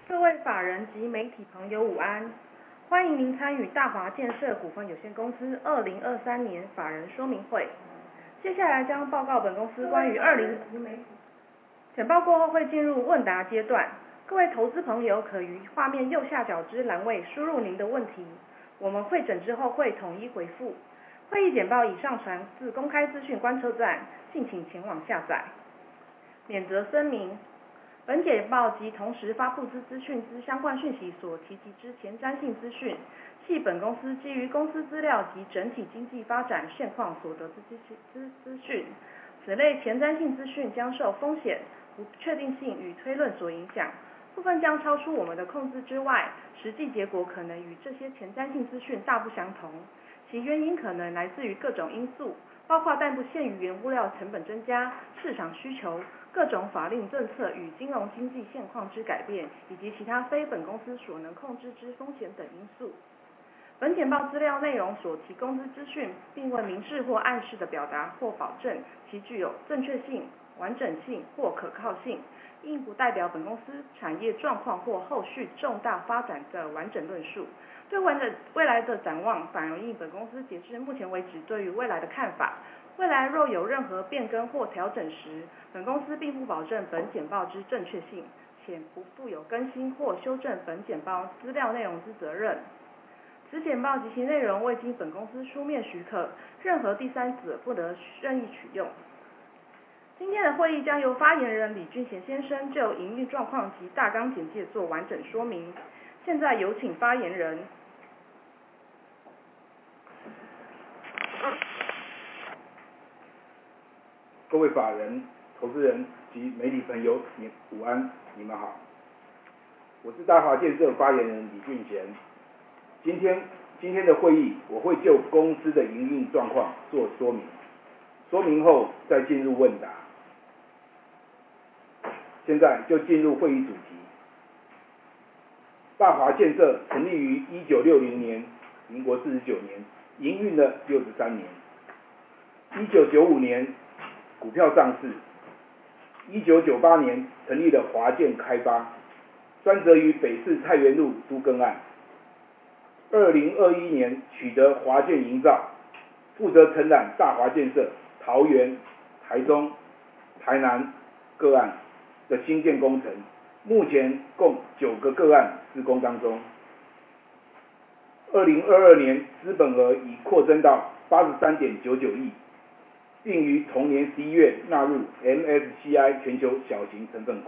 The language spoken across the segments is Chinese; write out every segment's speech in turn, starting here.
各位法人及媒体朋友午安，欢迎您参与大华建设股份有限公司2023年法人说明会。接下来将报告本公司关于简报过后会进入问答阶段，各位投资朋友可于画面右下角之栏位输入您的问题，我们会诊之后会统一回复。会议简报已上传至公开资讯观测站，敬请前往下载。免责声明：本简报及同时发布之资讯之相关讯息所提及之前瞻性资讯，系本公司基于公司资料及整体经济发展现况所得之资讯。此类前瞻性资讯将受风险、不确定性与推论所影响，部分将超出我们的控制之外，实际结果可能与这些前瞻性资讯大不相同。其原因可能来自于各种因素，包括但不限于原物料成本增加、市场需求、各种法令政策与金融经济现况之改变，以及其他非本公司所能控制之风险等因素。本简报资料内容所提供之资讯，并未明示或暗示的表达或保证其具有正确性、完整性或可靠性，应不代表本公司产业状况或后续重大发展的完整论述。对未来的展望，反映本公司截至目前为止对于未来的看法。未来若有任何变更或调整时，本公司并不保证本简报之正确性，且不负有更新或修正本简报资料内容之责任。此简报及其内容未经本公司书面许可，任何第三者不得任意取用。今天的会议将由发言人李俊贤先生就营运状况及大纲简介做完整说明。现在有请发言人。 各位法人、投资人及媒体朋友，午安，你们好。我是大华建设发言人李俊贤。今天的会议，我会就公司的营运状况做说明，说明后再进入问答。现在就进入会议主题。大华建设成立于1960年，民国49年，营运了63年。1995年股票上市，1998年成立了华建开发，专责于北市太原路都更案。2021年取得华建营造，负责承揽大华建设桃园、台中、台南个案的新建工程，目前共9个个案施工当中。2022年资本额已扩增到83.99亿，并于同年11月纳入 MSCI 全球小型成分股。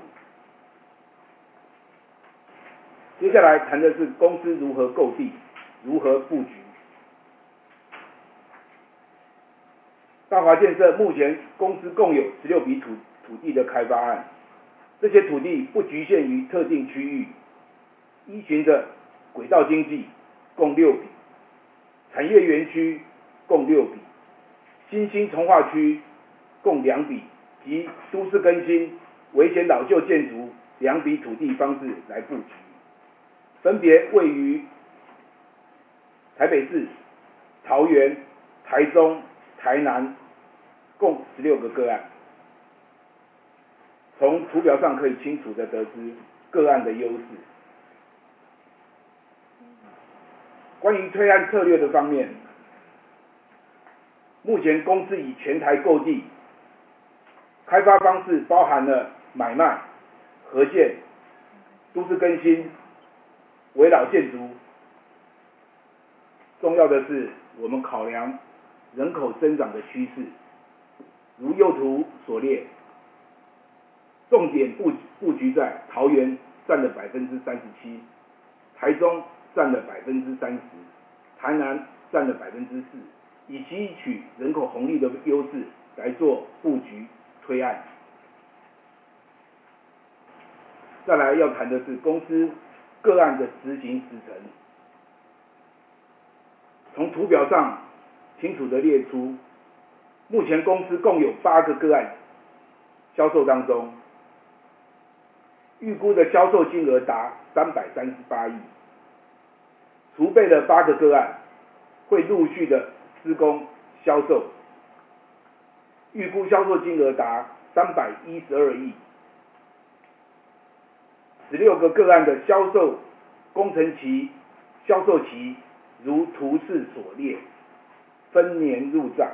接下来谈的是公司如何购地、如何布局。大华建设目前公司共有16笔土地的开发案，这些土地不局限于特定区域，依循着轨道经济共6笔，产业园区共6笔，新兴重划区共2笔，及都市更新、危险老旧建筑2笔土地方式来布局，分别位于台北市、桃园、台中、台南，共16个个案。从图表上可以清楚地得知个案的优势。关于推案策略的方面，目前公司以全台购地开发方式包含了买卖、合建、都市更新、危老建筑。重要的是，我们考量人口增长的趋势，如右图所列，重点布局在桃园占了37%，台中占了30%，台南占了4%，以吸取人口红利的优势来做布局推案。再来要谈的是公司个案的执行时程。从图表上清楚地列出，目前公司共有8个个案销售当中，预估的销售金额达338亿，储备的8个个案会陆续的施工销售，预估销售金额达312亿。 16个个案的销售工程期、销售期如图示所列，分年入账。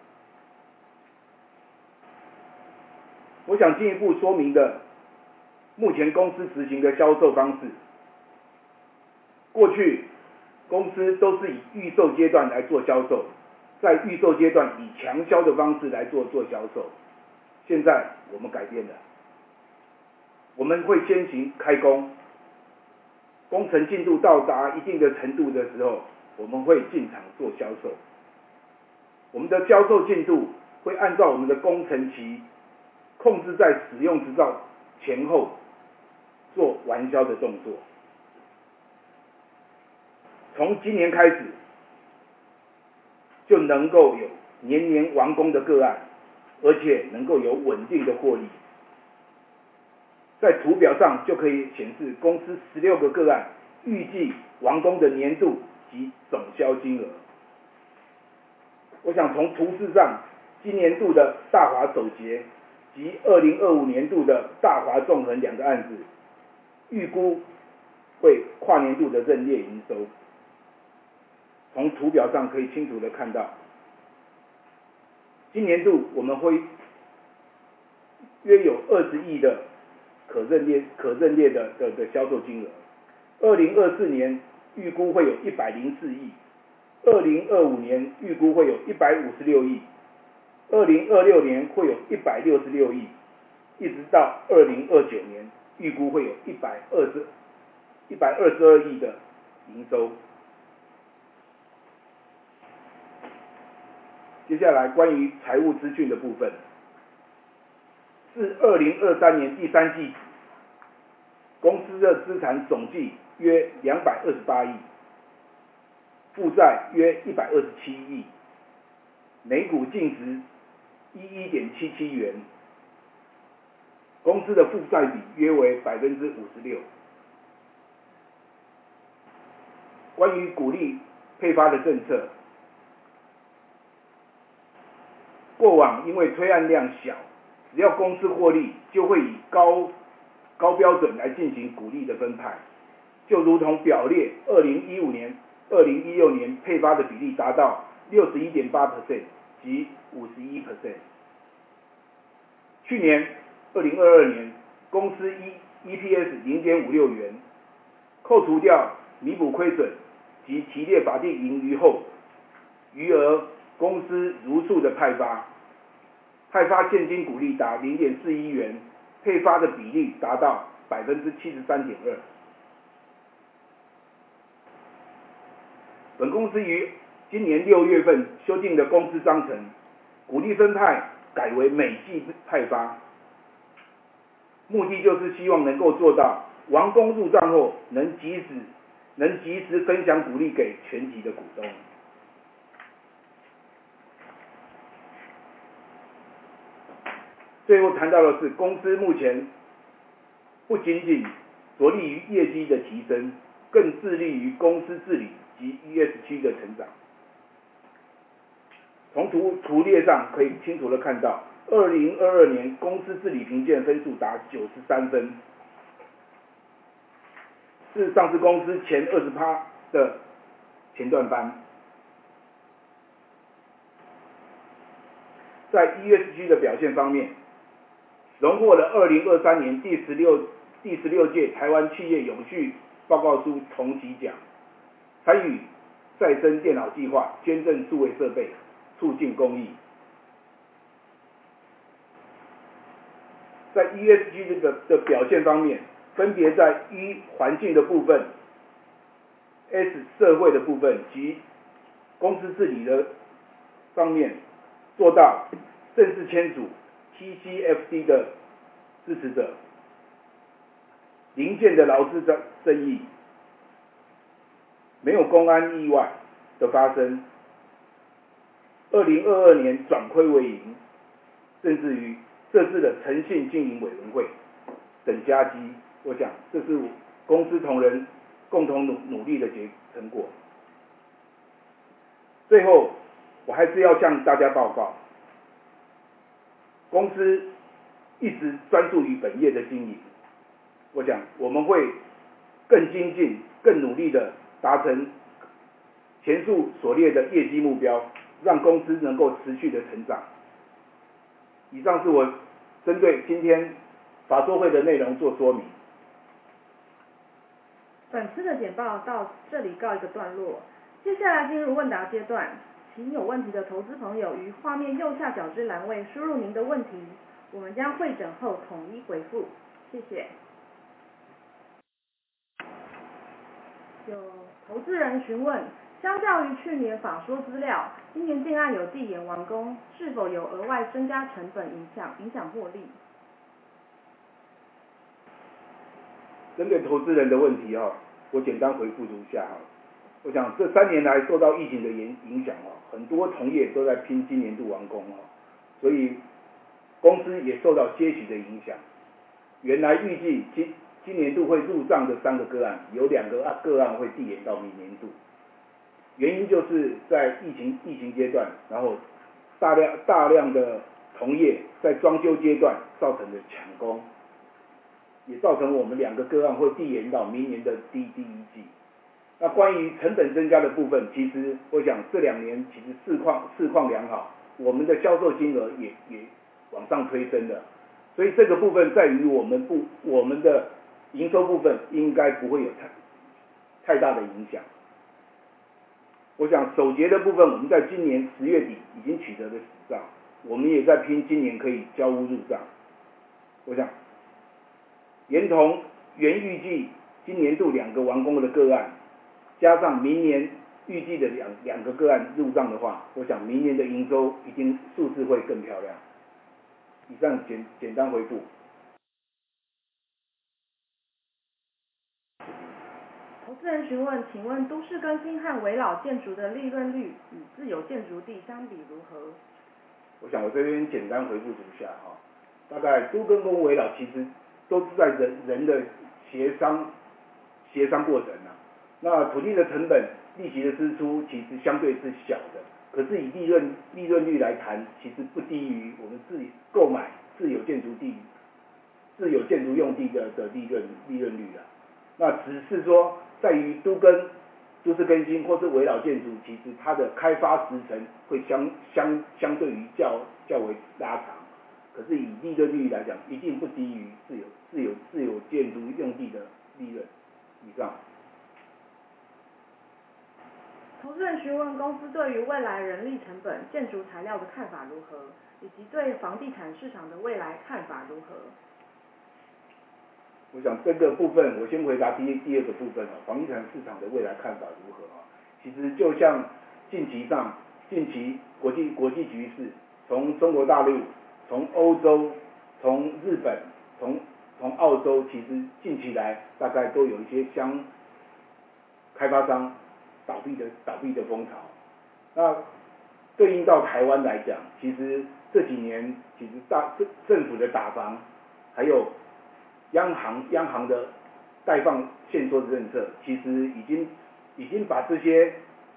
我想进一步说明的，目前公司执行的销售方式，过去公司都是以预售阶段来做销售，在预售阶段以强销的方式来做销售。现在我们改变了，我们会先行开工，工程进度到达一定的程度的时候，我们会进场做销售。我们的销售进度会按照我们的工程期，控制在使用执照前后做完销的动作。从今年开始，就能够有年年完工的个案，而且能够有稳定的获利。在图表上就可以显示公司16个个案预计完工的年度及总销金额。我想从图示上，今年度的大华首捷及2025年度的大华纵横2个案子，预估会跨年度的认列营收。从图表上可以清楚的看到，今年度我们会约有20亿的可认列的销售金额。2024年预估会有104亿，2025年预估会有156亿，2026年会有166亿，一直到2029年预估会有122亿的营收。接下来关于财务资讯的部分，至2023年第3季，公司的资产总计约228亿，负债约127亿，每股净值11.77元，公司的负债比约为56%。关于股利配发的政策，过往因为推案量小，只要公司获利，就会以高标准来进行股利的分派，就如同表列2015年、2016年配发的比例达到 61.8% 及 51%。去年2022年，公司EPS 0.56元，扣除掉弥补亏损及提列法定盈余后，余额公司如数的派发现金股利达 0.41元，配发的比例达到 73.2%。本公司于今年6月份修订的公司章程，股利分派改为每季派发，目的就是希望能够做到完工入账后能及时分享股利给全体的股东。最后谈到的是，公司目前不仅仅着力于业绩的提升，更致力于公司治理及 ESG 的成长。从图列上可以清楚的看到，2022年公司治理评鉴分数达93分，是上市公司前20%的前段班。在 ESG 的表现方面，荣获了2023年第16届台湾企业永续报告书铜级奖，参与再生电脑计划，捐赠数位设备，促进公益。在 ESG 的表现方面，分别在 E 环境的部分、S 社会的部分及公司治理的方面做到正式签署 TCFD 的支持者，零件的劳资争议，没有公安意外的发生，2022年转亏为盈，甚至于设置了诚信经营委员会等佳绩。我想这是公司同仁共同努力的成果。最后，我还是要向大家报告，公司一直专注于本业的经营。我想想我们会更精进、更努力的达成前述所列的业绩目标，让公司能够持续的成长。以上是我针对今天法说会的内容做说明。 本次的简报到这里告一个段落，接下来进入问答阶段，请有问题的投资朋友于画面右下角之栏位输入您的问题，我们将会诊后统一回复。谢谢。有投资人询问，相较于去年法说资料，今年建案有递延完工，是否有额外增加成本影响获利？ 针对投资人的问题我简单回复如下我想这3年来受到疫情的影响很多同业都在拼今年度完工所以公司也受到些许的影响。原来预计今年度会入账的3个个案，有2个个案会递延到明年度。原因就是在疫情阶段，然后大量的同业在装修阶段造成的抢工，也造成我们2个个案会递延到明年的第一季。那关于成本增加的部分，其实我想这2年其实市况良好，我们的销售金额也往上推升了，所以这个部分在于我们的营收部分应该不会有太大的影响。我想首结的部分，我们在今年10月底已经取得了实账，我们也在拼今年可以交屋入账。我想连同原预计今年度2个完工的个案，加上明年预计的两个个案入账的话，我想明年的营收一定数字会更漂亮。以上简单回复。 投资人询问，请问都市更新和危老建筑的利润率与自有建筑地相比如何？ 我想我这边简单回复如下大概都更跟危老其实都是在人的协商过程那土地的成本、利息的支出其实相对是小的，可是以利润率来谈，其实不低于我们自己购买自有建筑用地的利润率那只是说在于都市更新或是危老建筑，其实它的开发时程会相对于较为拉长，可是以利润率来讲，一定不低于自有建筑用地的利润。以上。 投资人询问公司对于未来人力成本、建筑材料的看法如何，以及对房地产市场的未来看法如何？ 我想这个部分，我先回答第二个部分房地产市场的未来看法如何其实就像近期国际局势，从中国大陆、从欧洲、从日本、从澳洲，其实近期来大概都有一些开发商倒闭的风潮。那对应到台湾来讲，其实这几年其实政府的打房，还有央行的贷放限缩的政策，其实已经把这些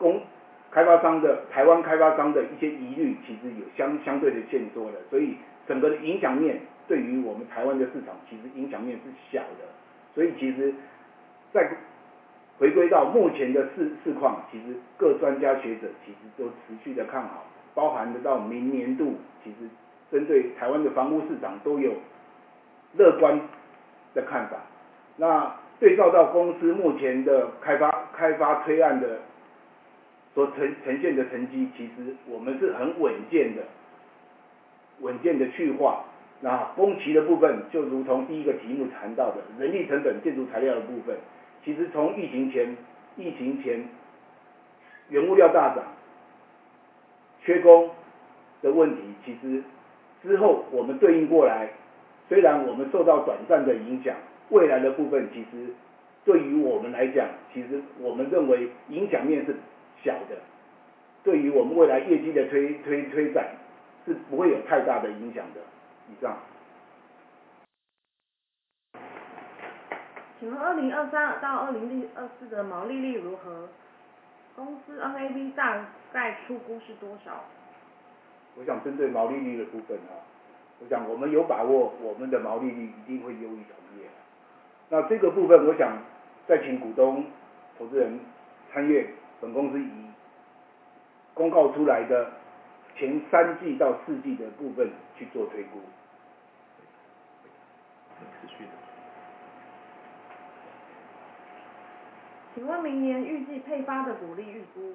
台湾开发商的一些疑虑，其实有相对的限缩了，所以整个的影响面对于我们台湾的市场，其实影响面是小的。所以其实在回归到目前的市况，其实各专家学者其实都持续的看好，包含得到明年度，其实针对台湾的房屋市场都有乐观的看法。那对照到公司目前的开发推案的所呈现的成绩，其实我们是很稳健的去化。那工期的部分，就如同第一个题目谈到的人力成本、建筑材料的部分，其实从疫情前原物料大涨、缺工的问题，其实之后我们对应过来，虽然我们受到短暂的影响，未来的部分其实对于我们来讲，其实我们认为影响面是小的，对于我们未来业绩的推展是不会有太大的影响的。以上。 请问2023到2024的毛利率如何？公司 NAV 大概初估是多少？ 我想针对毛利率的部分我想我们有把握，我们的毛利率一定会优于同业。 那这个部分，我想再请股东、投资人参阅本公司以公告出来的前3季到4季的部分去做推估。 持续的。 请问明年预计配发的股利预估？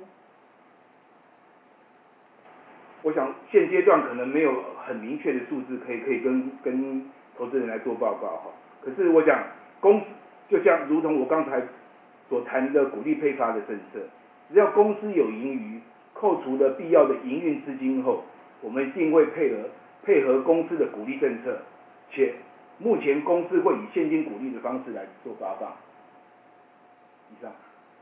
我想现阶段可能没有很明确的数字可以跟投资人来做报告哈。可是我想就像如同我刚才所谈的股利配发的政策，只要公司有盈余，扣除了必要的营运资金后，我们一定会配合公司的股利政策，且目前公司会以现金股利的方式来做发放。以上。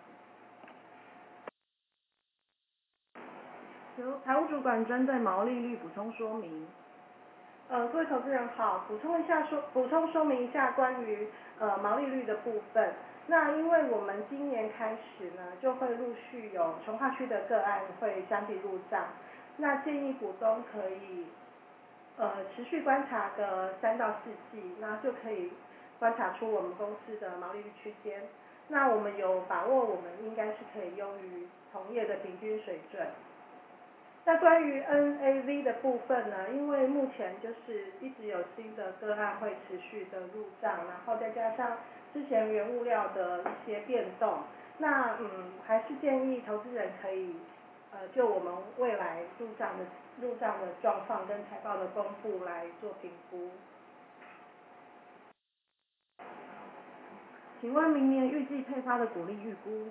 由财务主管针对毛利率补充说明。各位投资人好，补充说明一下关于毛利率的部分。那因为我们今年开始呢，就会陆续有重划区的个案会相继入账，那建议股东可以持续观察个3到4季，那就可以观察出我们公司的毛利率区间。那我们有把握，我们应该是可以优于同业的平均水准。那关于 NAV 的部分呢，因为目前就是一直有新的个案会持续的入账，然后再加上之前原物料的一些变动，那还是建议投资人可以就我们未来入账的状况跟财报的公布来做评估。请问明年预计配发的股利预估？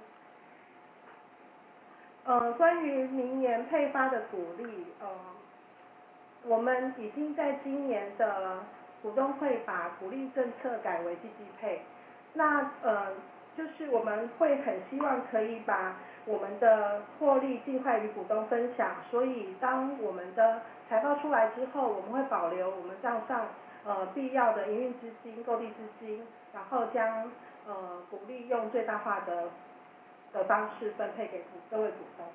关于明年配发的股利，我们已经在今年的股东会把股利政策改为季季配。那就是我们会很希望可以把我们的获利尽快与股东分享，所以当我们的财报出来之后，我们会保留我们账上必要的营运资金、购地资金，然后将股利用最大化的方式分配给各位股东。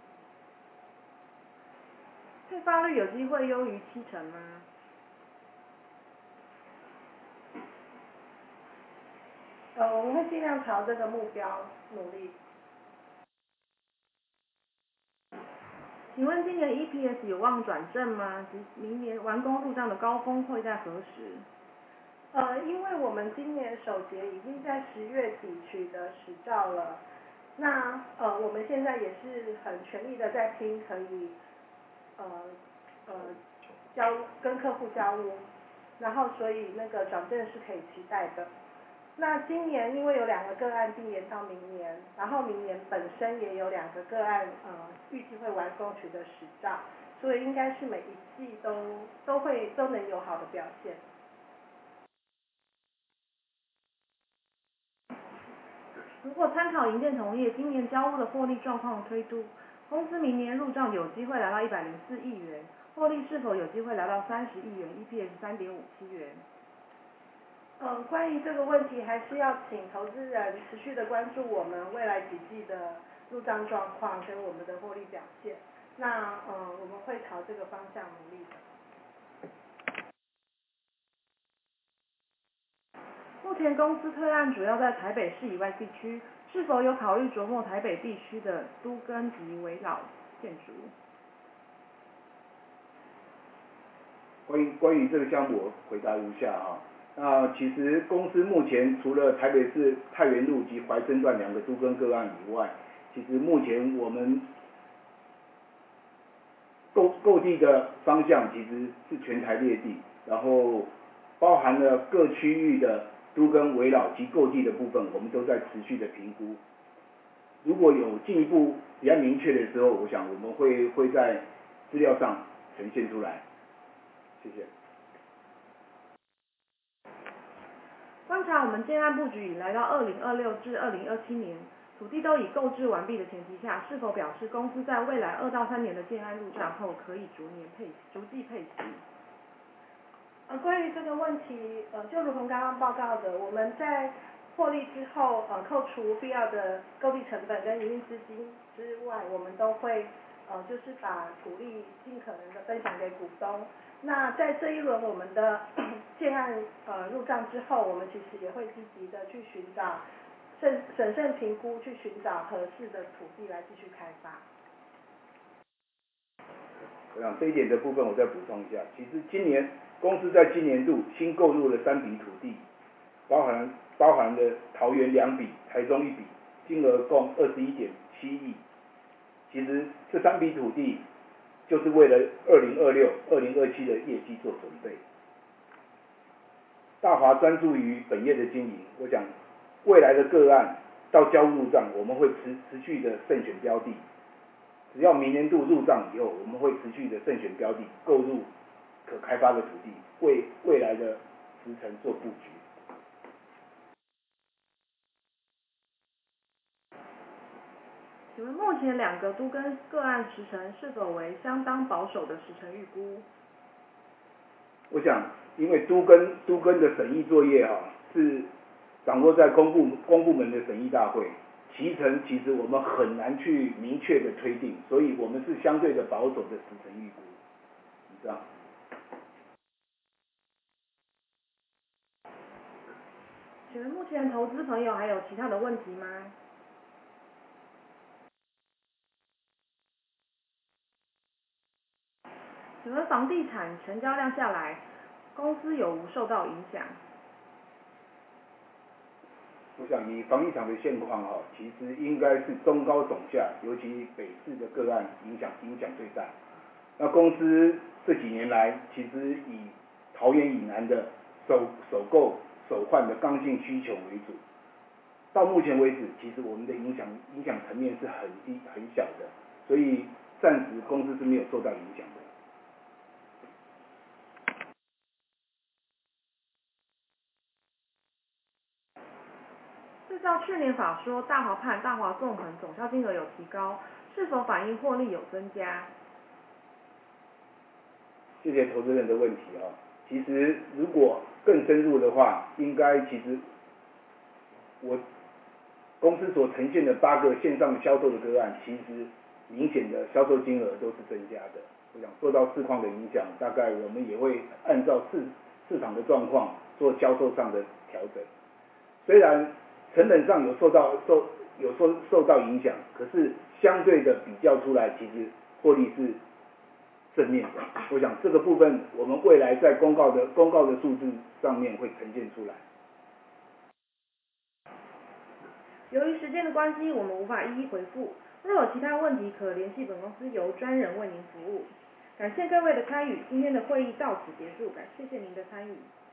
配发率有机会优于70%吗？我们会尽量朝这个目标努力。请问今年 EPS 有望转正吗？及明年完工入账的高峰会在何时？因为我们今年首节已经在10月底取得实照了，那我们现在也是很全力的在拼，可以跟客户交屋，然后所以那个转正是可以期待的。那今年因为有2个个案递延到明年，然后明年本身也有2个个案预计会完工取得实照，所以应该是每一季都能有好的表现。如果参考营建同业今年交屋的获利状况推估，公司明年入账有机会来到104亿元，获利是否有机会来到30亿元 ，EPS 3.57元？关于这个问题，还是要请投资人持续的关注我们未来几季的入账状况跟我们的获利表现。那我们会朝这个方向努力的。目前公司推案主要在台北市以外地区，是否有考虑琢磨台北地区的都更及危老建筑？ 关于这个项目，我回答如下哈。那其实公司目前除了台北市太原路及怀生段2个都更个案以外，其实目前我们购地的方向其实是全台列地，然后包含了各区域的都更危老及购地的部分，我们都在持续的评估。如果有进一步比较明确的时候，我想我们会在资料上呈现出来。谢谢。 观察我们建案布局已来到2026至2027年，土地都已购置完毕的前提下，是否表示公司在未来2到3年的建案入账后，可以逐季配息？关于这个问题，就如同刚刚报告的，我们在获利之后，扣除必要的购地成本跟营运资金之外，我们都会就是把股利尽可能的分享给股东。 那在这一轮我们的建案入账之后，我们其实也会积极的去寻找审慎评估，去寻找合适的土地来继续开发。 我想这一点的部分我再补充一下，其实公司在今年度新购入了3笔土地，包含了桃园2笔、台中1笔，金额共21.7亿。其实这3笔土地就是为了2026、2027的业绩做准备。大华专注于本业的经营，我想未来的个案到交入账，我们会持续的慎选标的。只要明年度入账以后，我们会持续的慎选标的，购入可开发的土地，为未来的时程做布局。 请问目前2个都更个案时程是否为相当保守的时程预估？ 我想，因为都更的审议作业是掌握在公部门的审议大会，其程其实我们很难去明确的推定，所以我们是相对的保守的时程预估。以上。 请问目前投资朋友还有其他的问题吗？请问房地产成交量下来，公司有无受到影响？ 我想以房地产的现况其实应该是中高总价，尤其北市的个案影响最大。那公司这几年来，其实以桃园以南的首购首换的刚性需求为主。到目前为止，其实我们的影响层面是很低很小的，所以暂时公司是没有受到影响的。 对照去年法说，大华盼、大华纵横总销金额有提高，是否反映获利有增加？ 谢谢投资人的问题其实如果更深入的话，应该其实我公司所呈现的8个线上销售的个案，其实明显的销售金额都是增加的。我想受到市况的影响，大概我们也会按照市场的状况做销售上的调整。虽然成本上有受到影响，可是相对的比较出来，其实获利是正面的。我想这个部分我们未来在公告的数字上面会呈现出来。 由于时间的关系，我们无法一一回复。若有其他问题，可联系本公司由专人为您服务。感谢各位的参与，今天的会议到此结束，谢谢您的参与。